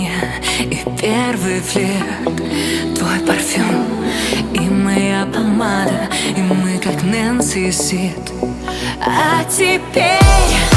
мне и первый флирт, твой парфюм и моя помада, и мы как Нэнси и Сид. А теперь